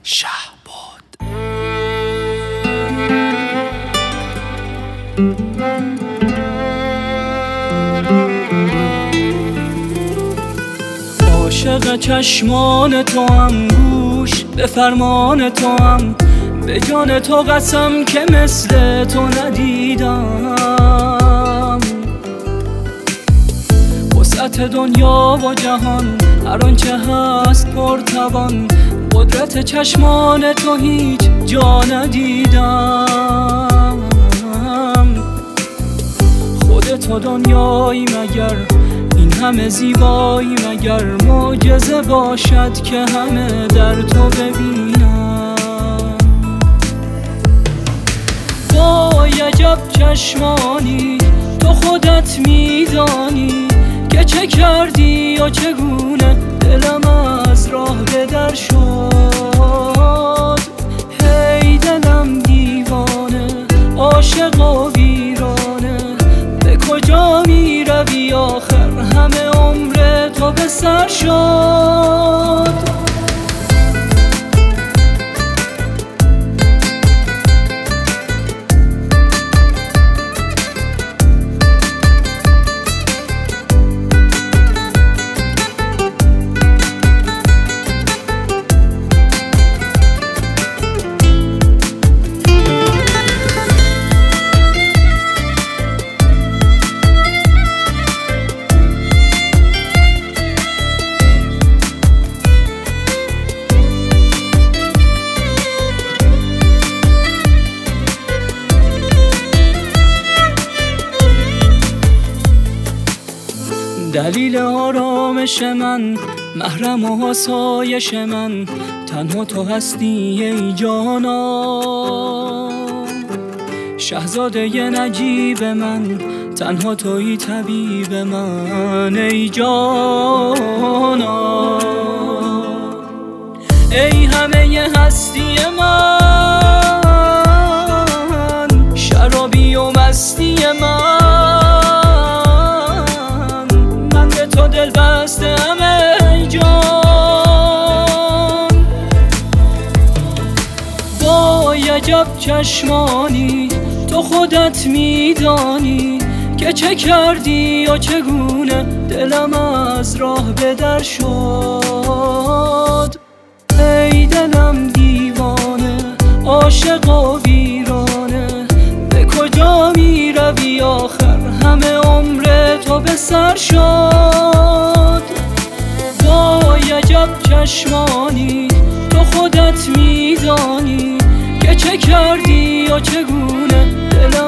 شهباد. عاشق چشمان تو هم، گوش به فرمان تو هم، به جان تو قسم که مثل تو ندیدم. وسعت دنیا و جهان، هر آنچه هست پرتوان، قدرت چشمان تو هیچ جا ندیدم. خودت دنیایی مگر، این همه زیبایی مگر، معجزه باشد که همه در تو ببینم. وای عجب چشمانی، تو خودت میدانی که چه کردی و چگونه دلم از راه به در شد. هی دلم دیوانه، عاشق و ویرانه، به کجا می روی آخر؟ همه عمر تو به سر شد. دلیل آرامش من، محرم و آسایش من، تنها تو هستی ای جانا. شهزاده نجیب من، تنها تویی طبیب من ای جانا. ای همه هستی من، شرابی و مستی من، دل بسته ام ای جان. وای عجب چشمانی، تو خودت میدانی که چه کردی و چگونه دلم از راه به در شد. ای دلم دیوانه، عاشق و ویرانه، به کجا می روی آخر؟ همه عمر تو به سر شد. وای عجب چشمانی، تو خودت میدانی که چه کردی و چگونه دلم